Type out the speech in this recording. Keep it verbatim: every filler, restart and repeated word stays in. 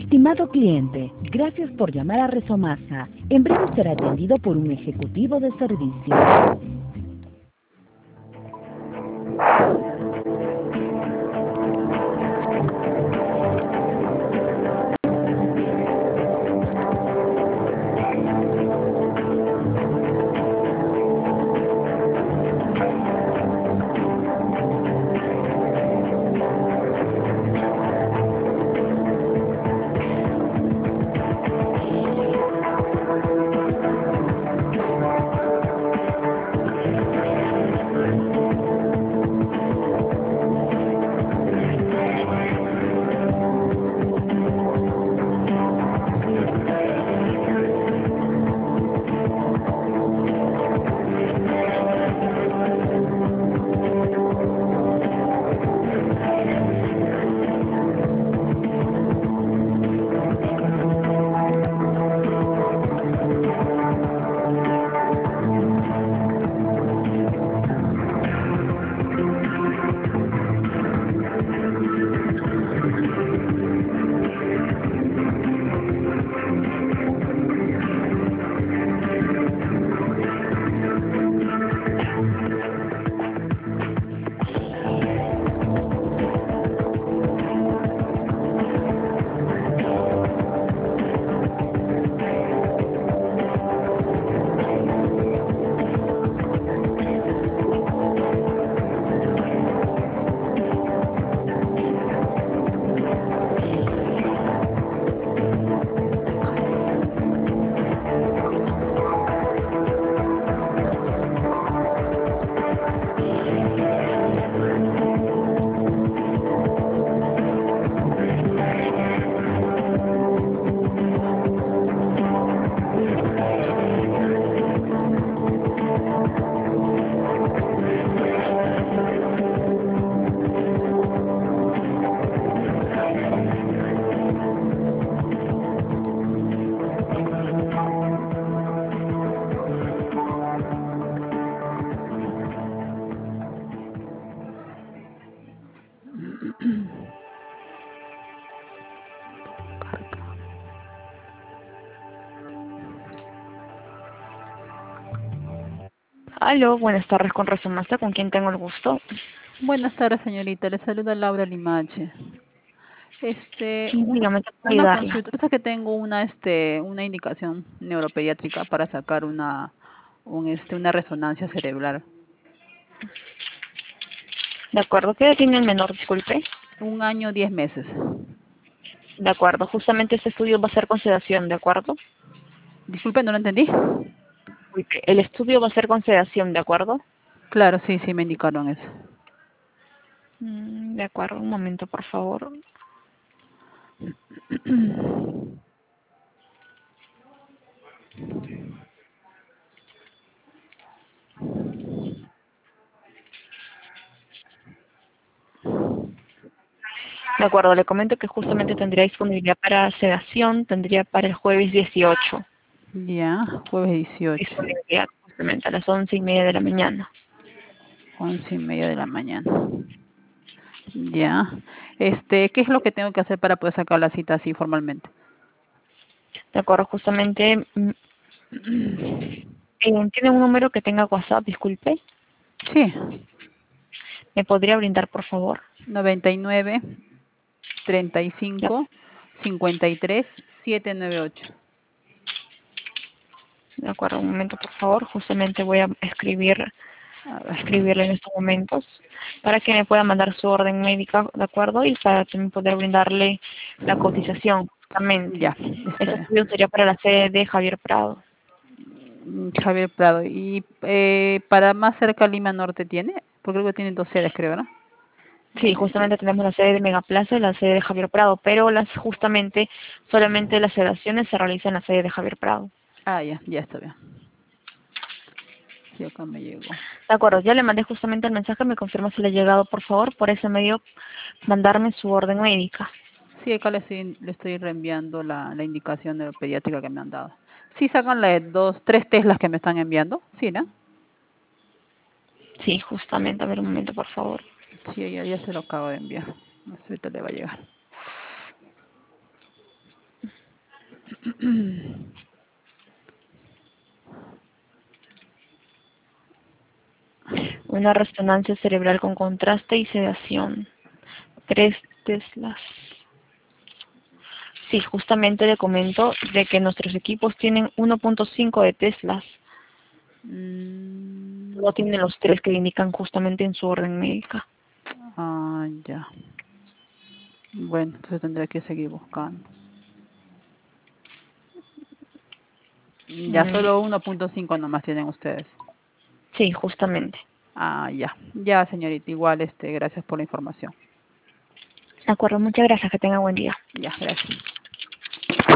Estimado cliente, gracias por llamar a Resomasa. En breve será atendido por un ejecutivo de servicio. Aló, buenas tardes con Resumasta, ¿con quién tengo el gusto? Buenas tardes, señorita. Le saluda Laura Limache. Este, Sí, una, dígame, ¿qué puedo una ayudarla? consulta. Pasa que tengo una, este, una indicación neuropediátrica para sacar una, un, este, una resonancia cerebral. De acuerdo, ¿qué edad tiene el menor? Disculpe. Un año, diez meses. De acuerdo, justamente este estudio va a ser con sedación, ¿de acuerdo? Disculpe, no lo entendí. Disculpe, el estudio va a ser con sedación, ¿de acuerdo? Claro, sí, sí, me indicaron eso. Mm, de acuerdo, un momento, por favor. De acuerdo, le comento que justamente tendría disponibilidad para sedación, tendría para el jueves dieciocho. Ya, jueves dieciocho, Disponibilidad justamente a las once y media de la mañana. once y media de la mañana. Ya. Este, ¿qué es lo que tengo que hacer para poder sacar la cita así formalmente? De acuerdo, justamente, mm, eh, ¿tiene un número que tenga WhatsApp? Disculpe. Sí, ¿Me podría brindar, por favor? noventa y nueve, treinta y De, cinco, cincuenta y tres, setecientos noventa y ocho. de acuerdo, un momento, por favor. Justamente voy a escribir, A ver, escribirle en estos momentos para que me pueda mandar su orden médica, ¿de acuerdo? Y para también poder brindarle la cotización, justamente. ya, está Este bien. estudio sería para la sede de Javier Prado. Mm, Javier Prado. ¿Y eh, para más cerca Lima Norte tiene? Porque luego tiene dos sedes, creo, ¿no? Sí, justamente tenemos la sede de Megaplaza y la sede de Javier Prado, pero las justamente solamente las sedaciones se realizan en la sede de Javier Prado. Ah, ya, ya está bien. Sí, acá me llegó. De acuerdo, ya le mandé justamente el mensaje, me confirma si le ha llegado, por favor, por ese medio mandarme su orden médica. Sí, acá le estoy, le estoy reenviando la, la indicación neuropediátrica que me han dado. Sí, sacan las dos, tres Teslas que me están enviando. Sí, ¿no? Sí, justamente, a ver un momento, por favor. Sí, ya, ya se lo acabo de enviar. No sé, ahorita le va a llegar. Una resonancia cerebral con contraste y sedación. Tres teslas. Sí, justamente le comento de que nuestros equipos tienen uno punto cinco de teslas. Mm, No tienen los tres que indican justamente en su orden médica. ah, ya. Bueno, entonces tendré que seguir buscando. Ya Mm, solo uno punto cinco nomás tienen ustedes. sí, justamente. Ah, ya. Ya, señorita, igual, este, gracias por la información. De acuerdo, muchas gracias. Que tenga buen día. Ya, gracias.